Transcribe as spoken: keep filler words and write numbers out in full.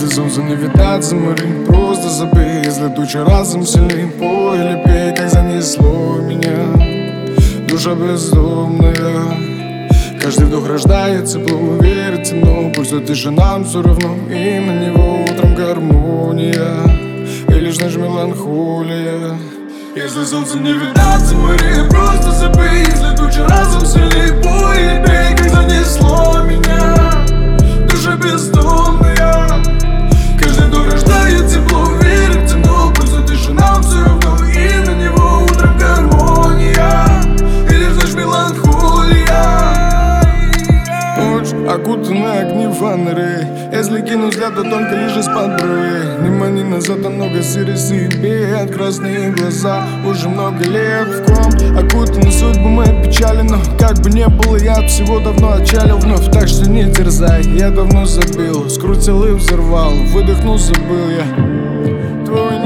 Если солнце не видать за морей, просто забей. Если тучи разом сильней, пой или пей, как занесло меня. Душа бездомная, каждый вдох рождает тепло, верит темно. Пусть это нам все равно, и на него утром гармония и лишь ночь меланхолия. Если солнце не видать за морей, просто забей. Если тучи разом сильней, пой или пей, как занесло меня. Душа бездомная, каждый вдох рождает тепло, верит темно. Пусть это нам все равно, и на него утром гармония и лишь ночь меланхолия. Ночь, окутанная огни фонарей. Если кину взгляд, то только лишь из-под бровей. Не мани назад, а много серой себе. От красные глаза уже много лет в ком окутаны судьбы моей печали. Но как бы не было, я от всего давно отчалил вновь. Так что не терзай, я давно забил, скрутил и взорвал. Выдохнул, забыл я твой